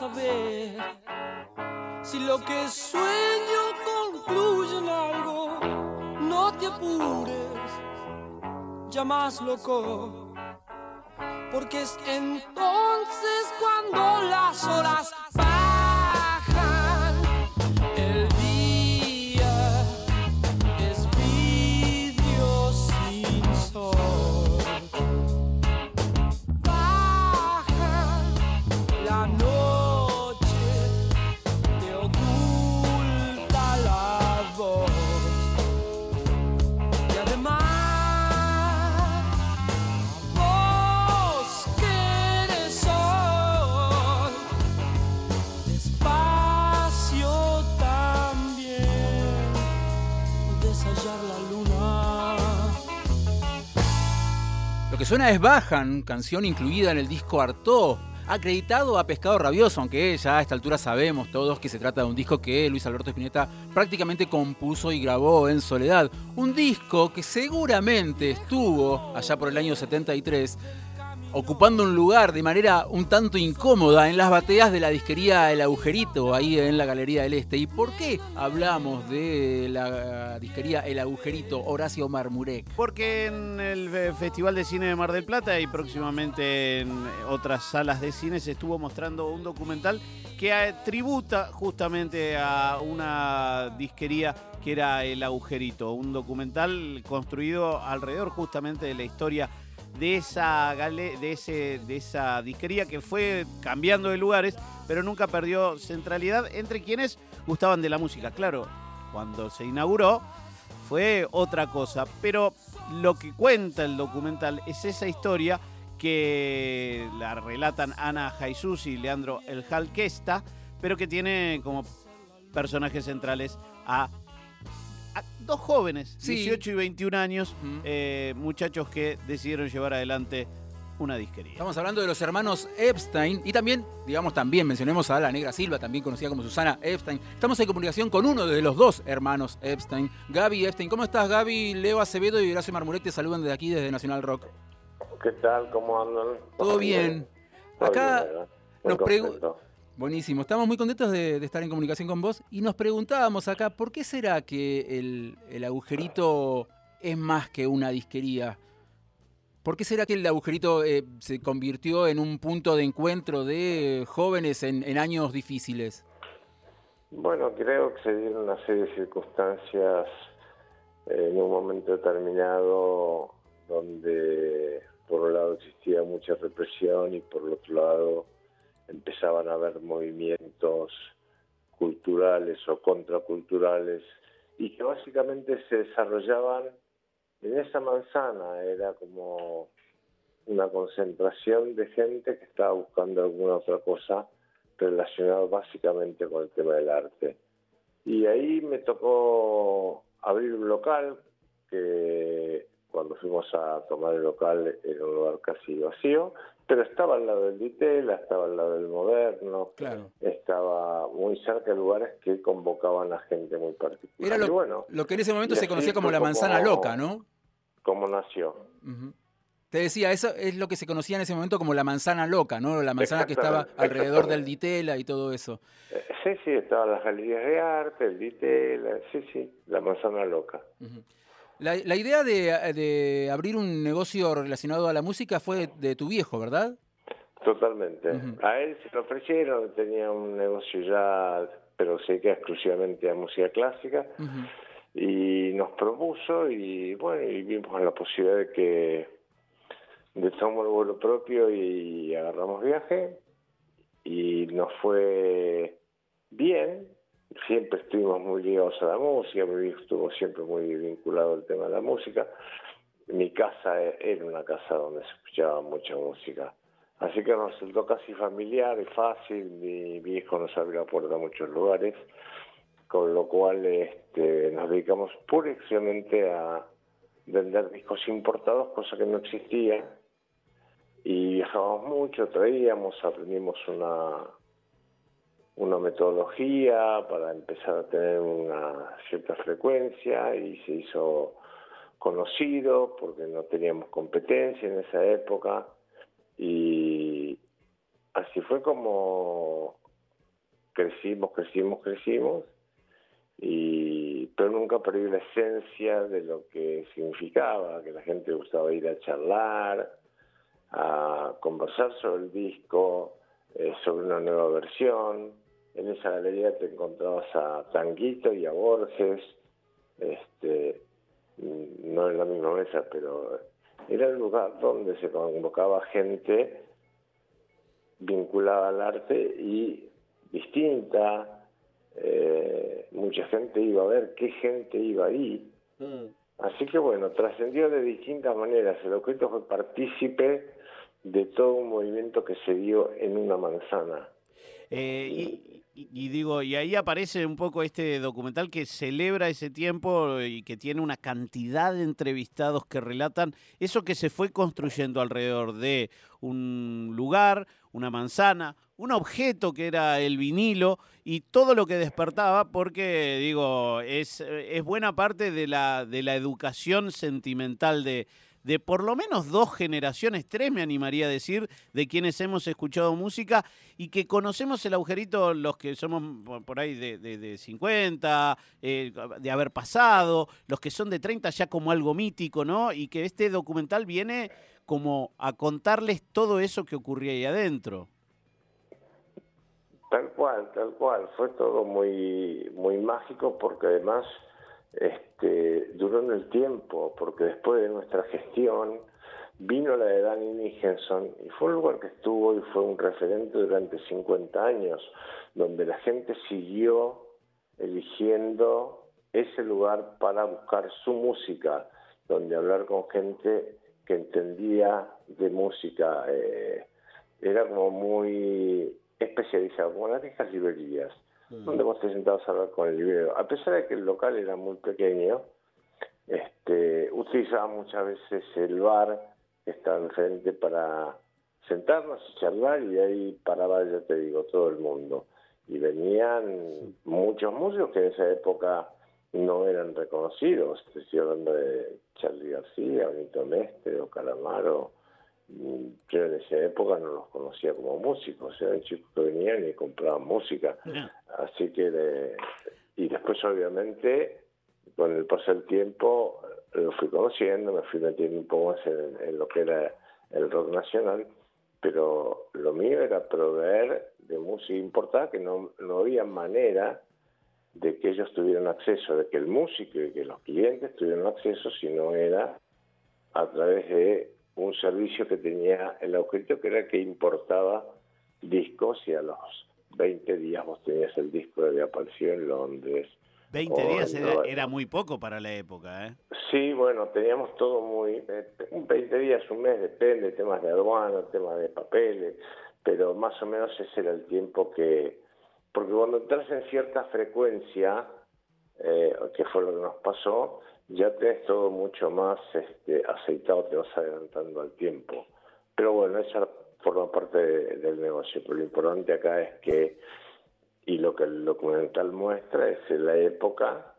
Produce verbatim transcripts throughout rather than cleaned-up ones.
saber si lo que sueño concluye en algo. No te apures, ya más loco, porque es entonces cuando las horas bajan. El día es vidrio sin sol. Baja la noche, te oculta la voz. Y además vos que eres sol, despacio también puedes hallar la luna. Lo que suena es Bajan, canción incluida en el disco Artaud, acreditado a Pescado Rabioso, aunque ya a esta altura sabemos todos que se trata de un disco que Luis Alberto Spinetta prácticamente compuso y grabó en soledad. Un disco que seguramente estuvo, allá por el año setenta y tres, ocupando un lugar de manera un tanto incómoda en las bateas de la disquería El Agujerito, ahí en la Galería del Este. ¿Y por qué hablamos de la disquería El Agujerito, Horacio Marmurek? Porque en el Festival de Cine de Mar del Plata y próximamente en otras salas de cine se estuvo mostrando un documental que tributa justamente a una disquería que era El Agujerito. Un documental construido alrededor justamente de la historia de esa, gale, de, ese, de esa disquería que fue cambiando de lugares, pero nunca perdió centralidad entre quienes gustaban de la música. Claro, cuando se inauguró fue otra cosa, pero lo que cuenta el documental es esa historia que la relatan Ana Jesús y Leandro El Jalquesta, pero que tiene como personajes centrales a A dos jóvenes, sí. dieciocho y veintiún años, uh-huh. eh, muchachos que decidieron llevar adelante una disquería. Estamos hablando de los hermanos Epstein y también, digamos, también mencionemos a la Negra Silva, también conocida como Susana Epstein. Estamos en comunicación con uno de los dos hermanos Epstein, Gaby Epstein. ¿Cómo estás, Gaby? Leo Acevedo y Horacio Marmurek te saludan desde aquí, desde Nacional Rock. ¿Qué tal? ¿Cómo andan? Todo bien. Acá nos preguntan... Buenísimo, estamos muy contentos de, de estar en comunicación con vos y nos preguntábamos acá, ¿por qué será que el, el Agujerito es más que una disquería? ¿Por qué será que el Agujerito eh, se convirtió en un punto de encuentro de jóvenes en, en años difíciles? Bueno, creo que se dieron una serie de circunstancias eh, en un momento determinado donde por un lado existía mucha represión y por el otro lado empezaban a haber movimientos culturales o contraculturales y que básicamente se desarrollaban en esa manzana. Era como una concentración de gente que estaba buscando alguna otra cosa relacionada básicamente con el tema del arte. Y ahí me tocó abrir un local que cuando fuimos a tomar el local era un lugar casi vacío, pero estaba al lado del Ditela, estaba al lado del Moderno, claro. Estaba muy cerca de lugares que convocaban a gente muy particular. Era lo, y bueno, lo que en ese momento se conocía como la manzana como, loca, ¿no? Como nació. Uh-huh. Te decía, eso es lo que se conocía en ese momento como la manzana loca, ¿no? La manzana que estaba alrededor del Ditela y todo eso. Sí, sí, estaban las galerías de arte, el Ditela, sí, sí, la manzana loca. Uh-huh. La, la idea de, de abrir un negocio relacionado a la música fue de, de tu viejo, ¿verdad? Totalmente. Uh-huh. A él se lo ofrecieron, tenía un negocio ya, pero se dedica exclusivamente a música clásica, uh-huh. y nos propuso y bueno, y vimos la posibilidad de que de tomar el vuelo propio y agarramos viaje y nos fue bien. Siempre estuvimos muy ligados a la música, mi viejo estuvo siempre muy vinculado al tema de la música. Mi casa era una casa donde se escuchaba mucha música, así que nos resultó casi familiar y fácil. Mi viejo nos abrió la puerta a muchos lugares, con lo cual este, nos dedicamos pura y exclusivamente a vender discos importados, cosa que no existía, y viajábamos mucho, traíamos, aprendimos una... una metodología para empezar a tener una cierta frecuencia y se hizo conocido porque no teníamos competencia en esa época y así fue como crecimos, crecimos, crecimos, y pero nunca perdí la esencia de lo que significaba, que la gente gustaba ir a charlar, a conversar sobre el disco, eh, sobre una nueva versión. En esa galería te encontrabas a Tanguito y a Borges, este, no en la misma mesa, pero era el lugar donde se convocaba gente vinculada al arte y distinta. Eh, mucha gente iba a ver qué gente iba ahí. Mm. Así que bueno, trascendió de distintas maneras. El objeto fue partícipe de todo un movimiento que se dio en una manzana. Eh, y, y, y digo, y ahí aparece un poco este documental que celebra ese tiempo y que tiene una cantidad de entrevistados que relatan eso que se fue construyendo alrededor de un lugar, una manzana, un objeto que era el vinilo y todo lo que despertaba, porque digo, es, es buena parte de la, de la educación sentimental de, de por lo menos dos generaciones, tres me animaría a decir, de quienes hemos escuchado música y que conocemos el agujerito, los que somos por ahí de, de, de cincuenta, eh, de haber pasado, los que son de treinta ya como algo mítico, ¿no? Y que este documental viene como a contarles todo eso que ocurría ahí adentro. Tal cual, tal cual. Fue todo muy, muy mágico porque además este, duró en el tiempo, porque después de nuestra gestión vino la de Danny Nicholson y fue un lugar que estuvo y fue un referente durante cincuenta años, donde la gente siguió eligiendo ese lugar para buscar su música, donde hablar con gente que entendía de música. Eh, era como muy especializado, como las viejas librerías, mm. donde vos te sentabas a hablar con el librero. A pesar de que el local era muy pequeño, este, utilizaba muchas veces el bar que estaba enfrente para sentarnos y charlar, y de ahí paraba, ya te digo, todo el mundo. Y venían muchos músicos que en esa época no eran reconocidos. Te estoy hablando de Charly García, Benito Mestre o Calamaro. Yo en esa época no los conocía como músicos, eran chicos que venían y compraban música. Yeah. Así que, de, y después obviamente, con el paso del tiempo, lo fui conociendo, me fui metiendo un poco más en, en lo que era el rock nacional, pero lo mío era proveer de música importada, que no, no había manera de que ellos tuvieran acceso, de que el músico y que los clientes tuvieran acceso, si no era a través de un servicio que tenía el objeto, que era el que importaba discos, y a los veinte días vos tenías el disco que había aparecido en Londres. veinte días era, era muy poco para la época, ¿eh? Sí, bueno, teníamos todo muy... veinte días, un mes, depende, temas de aduana, temas de papeles, pero más o menos ese era el tiempo que... Porque cuando entras en cierta frecuencia, eh, que fue lo que nos pasó, ya tenés todo mucho más este, aceitado, te vas adelantando al tiempo. Pero bueno, esa forma parte de, del negocio. Pero lo importante acá es que, y lo que el documental muestra, es en la época,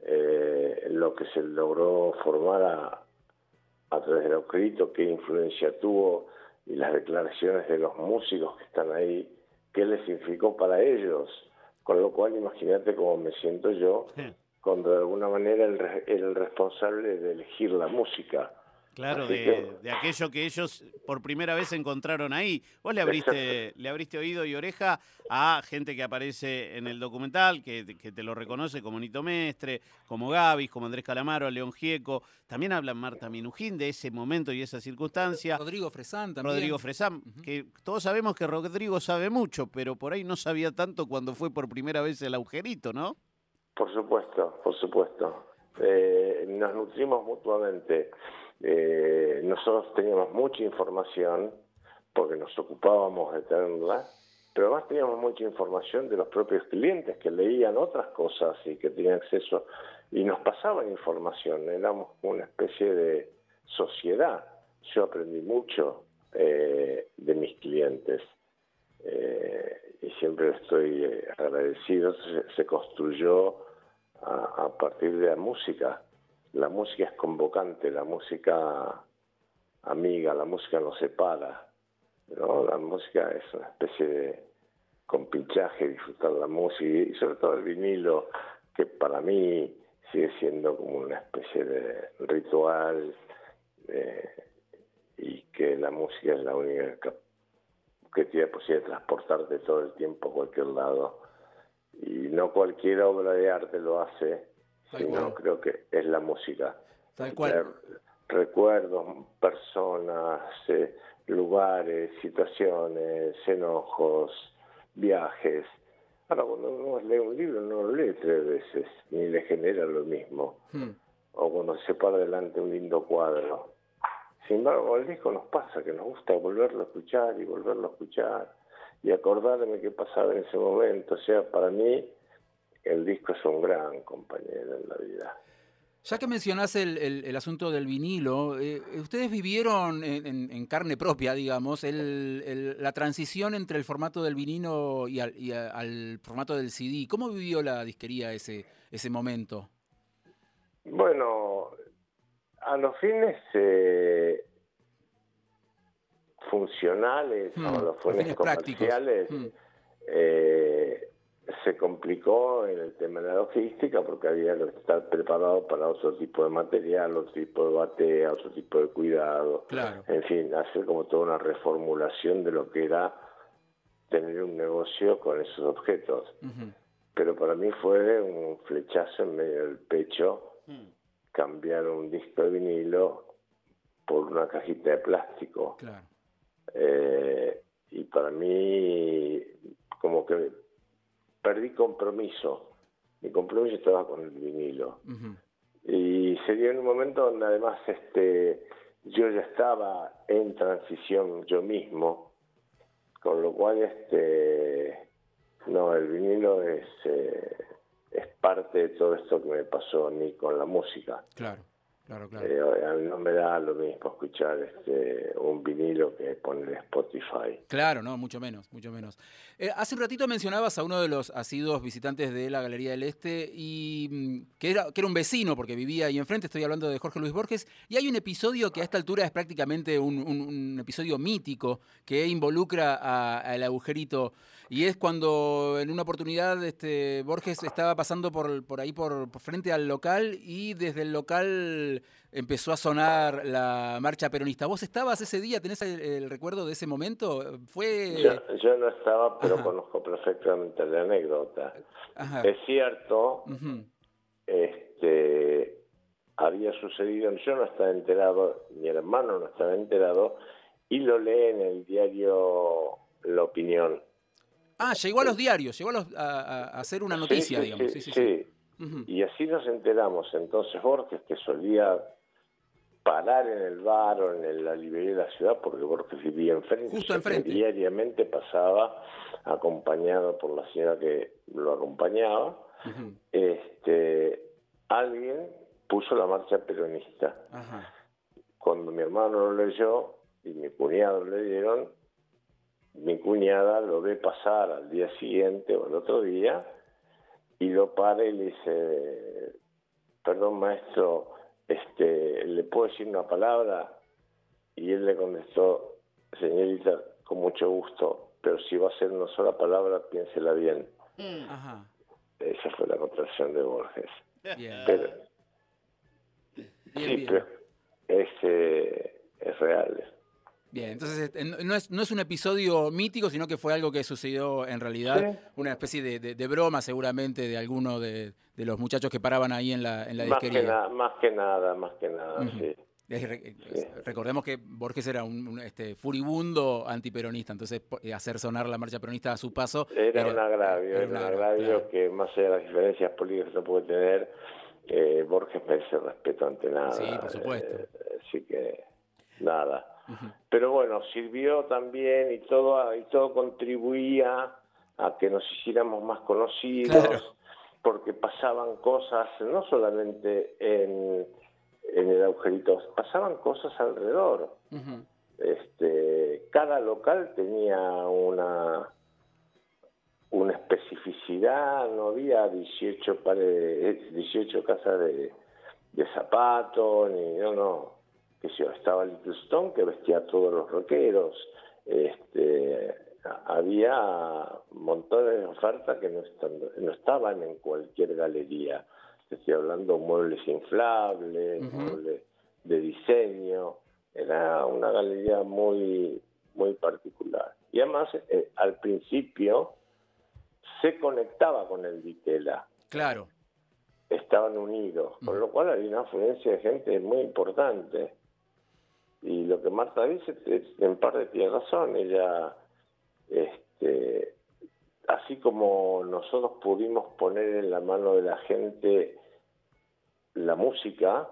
eh, lo que se logró formar a, a través del escrito, qué influencia tuvo, y las declaraciones de los músicos que están ahí, qué les significó para ellos. Con lo cual, imagínate cómo me siento yo, sí, cuando de alguna manera era el, el responsable de elegir la música. Claro, de, que... de aquello que ellos por primera vez encontraron ahí. Vos le abriste, le abriste oído y oreja a gente que aparece en el documental, que, que te lo reconoce, como Nito Mestre, como Gavis, como Andrés Calamaro, León Gieco. También habla Marta Minujín de ese momento y esa circunstancia. Rodrigo Fresán también. Rodrigo Fresán, uh-huh. que todos sabemos que Rodrigo sabe mucho, pero por ahí no sabía tanto cuando fue por primera vez el agujerito, ¿no? Por supuesto, por supuesto. Eh, nos nutrimos mutuamente. Eh, nosotros teníamos mucha información porque nos ocupábamos de tenerla, pero además teníamos mucha información de los propios clientes que leían otras cosas y que tenían acceso y nos pasaban información. Éramos una especie de sociedad. Yo aprendí mucho eh, de mis clientes eh, y siempre estoy eh, agradecido. Se, se construyó a, a partir de la música. La música es convocante, la música amiga, la música nos separa, ¿no? La música es una especie de, con pinchaje, disfrutar la música y sobre todo el vinilo, que para mí sigue siendo como una especie de ritual, eh, y que la música es la única que, que tiene la posibilidad de transportarte todo el tiempo a cualquier lado. Y no cualquier obra de arte lo hace, Tal sino cual. creo que es la música. Tal cual. Recuerdos, personas, eh, lugares, situaciones, enojos, viajes. Ahora, cuando uno lee un libro, no lo lee tres veces, ni le genera lo mismo. Hmm. O cuando se para delante un lindo cuadro. Sin embargo, al disco nos pasa que nos gusta volverlo a escuchar y volverlo a escuchar y acordarme qué pasaba en ese momento. O sea, para mí, el disco es un gran compañero en la vida. Ya que mencionás el, el, el asunto del vinilo, eh, ustedes vivieron en, en, en carne propia, digamos, el, el, la transición entre el formato del vinilo y al, y a, al formato del C D. ¿Cómo vivió la disquería ese, ese momento? Bueno, a los fines eh, funcionales, Hmm, o a los a fines fines comerciales, Hmm. eh, se complicó en el tema de la logística porque había que estar preparado para otro tipo de material, otro tipo de batea, otro tipo de cuidado. Claro. En fin, hacer como toda una reformulación de lo que era tener un negocio con esos objetos. Uh-huh. Pero para mí fue un flechazo en medio del pecho Mm. cambiar un disco de vinilo por una cajita de plástico. Claro. Eh, y para mí, como que perdí compromiso. Mi compromiso estaba con el vinilo. Uh-huh. Y se dio en un momento donde además este, yo ya estaba en transición yo mismo, con lo cual este, no, el vinilo es, eh, es parte de todo esto que me pasó a mí con la música. Claro. Claro, claro. Eh, a mí no me da lo mismo escuchar este, un vinilo que poner Spotify. Claro, no, mucho menos, mucho menos. Eh, hace un ratito mencionabas a uno de los asiduos visitantes de la Galería del Este y mm, que era, que era un vecino porque vivía ahí enfrente. Estoy hablando de Jorge Luis Borges. Y hay un episodio que a esta altura es prácticamente un, un, un episodio mítico que involucra al agujerito. Y es cuando en una oportunidad este, Borges estaba pasando por, por ahí por, por frente al local y desde el local empezó a sonar la marcha peronista. ¿Vos estabas ese día? ¿Tenés el, el recuerdo de ese momento? Fue... Yo, yo no estaba, pero Ajá. conozco perfectamente la anécdota. Ajá. Es cierto, Uh-huh. este, había sucedido, yo no estaba enterado, mi hermano no estaba enterado, y lo lee en el diario La Opinión. Ah, llegó a los diarios, llegó a, los, a, a hacer una noticia, sí, sí, digamos. Sí, sí, sí. sí. sí. Uh-huh. Y así nos enteramos. Entonces Borges, que solía parar en el bar o en la librería de la ciudad, porque Borges vivía enfrente, Justo o sea, enfrente. diariamente pasaba acompañado por la señora que lo acompañaba. Uh-huh. este, alguien puso la marcha peronista. Ajá. Cuando mi hermano lo leyó y mi cuñado lo leyeron, mi cuñada lo ve pasar al día siguiente o al otro día y lo para y le dice: perdón, maestro, este, ¿le puedo decir una palabra? Y él le contestó: señorita, con mucho gusto, pero si va a ser una sola palabra, piénsela bien. Mm. Ajá. Esa fue la contracción de Borges. Bien. Pero, Bien, sí, bien. pero es, eh, es real. Bien, entonces no es, no es un episodio mítico, sino que fue algo que sucedió en realidad, Sí. una especie de, de, de broma seguramente de alguno de, de los muchachos que paraban ahí en la, en la Más que, disquería. na- más que nada, más que nada, Uh-huh. sí. Es, re- Sí. recordemos que Borges era un, un, este, furibundo antiperonista, entonces hacer sonar la marcha peronista a su paso Era, era un agravio, era, era un un agravio claro. que más allá de las diferencias políticas que se puede tener, eh, Borges merece respeto ante nada. Sí, por supuesto. Eh, así que nada. Uh-huh. Pero bueno, sirvió también y todo, y todo contribuía a que nos hiciéramos más conocidos, Claro. porque pasaban cosas, no solamente en, en el agujerito, pasaban cosas alrededor. Uh-huh. Este, cada local tenía una una especificidad, no había dieciocho pares, dieciocho casas de, de zapatos, ni no, no, que yo estaba Little Stone que vestía a todos los rockeros, este, había montones de ofertas que no, están, no estaban en cualquier galería. Estoy hablando de muebles inflables, uh-huh. muebles de diseño. Era una galería muy, muy particular. Y además, eh, al principio, se conectaba con el Ditela. Claro. Estaban unidos, uh-huh. con lo cual había una afluencia de gente muy importante. Y lo que Marta dice, en parte tiene razón. Ella, este, así como nosotros pudimos poner en la mano de la gente la música,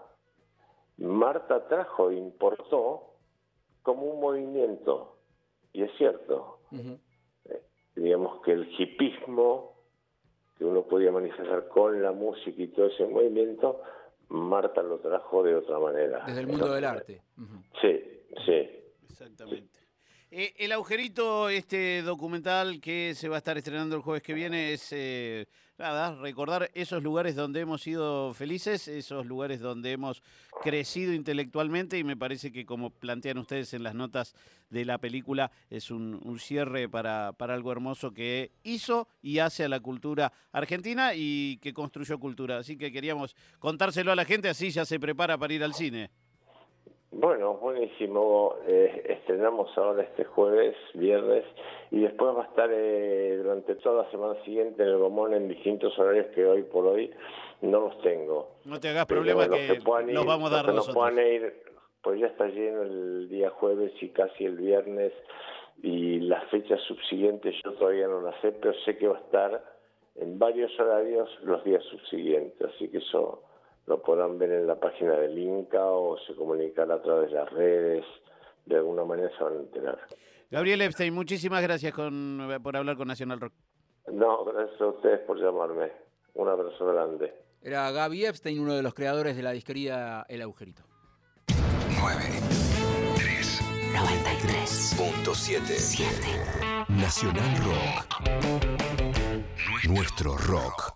Marta trajo e importó como un movimiento. Y es cierto. Uh-huh. Eh, digamos que el hipismo que uno podía manifestar con la música y todo ese movimiento, Marta lo trajo de otra manera. Desde el mundo del arte. Uh-huh. Sí, sí. Exactamente. Eh, el agujerito, este documental que se va a estar estrenando el jueves que viene, es eh, nada, recordar esos lugares donde hemos sido felices, esos lugares donde hemos crecido intelectualmente, y me parece que, como plantean ustedes en las notas de la película, es un, un cierre para, para algo hermoso que hizo y hace a la cultura argentina y que construyó cultura. Así que queríamos contárselo a la gente, así ya se prepara para ir al cine. Bueno, buenísimo. Eh, estrenamos ahora este jueves, viernes, y después va a estar eh, durante toda la semana siguiente en el Gomón en distintos horarios que hoy por hoy no los tengo. No te hagas problema, que, que los vamos a dar los nosotros. Que no puedan ir, pues ya está lleno el día jueves y casi el viernes, y las fechas subsiguientes yo todavía no las sé, pero sé que va a estar en varios horarios los días subsiguientes, así que eso lo podrán ver en la página del Inca o se comunicará a través de las redes, de alguna manera se van a enterar. Gabriel Epstein, muchísimas gracias con, por hablar con Nacional Rock. No, gracias a ustedes por llamarme. Un abrazo grande. Era Gaby Epstein, uno de los creadores de la disquería El Agujerito. nueve tres noventa y tres punto siete Nacional Rock. Nuestro rock.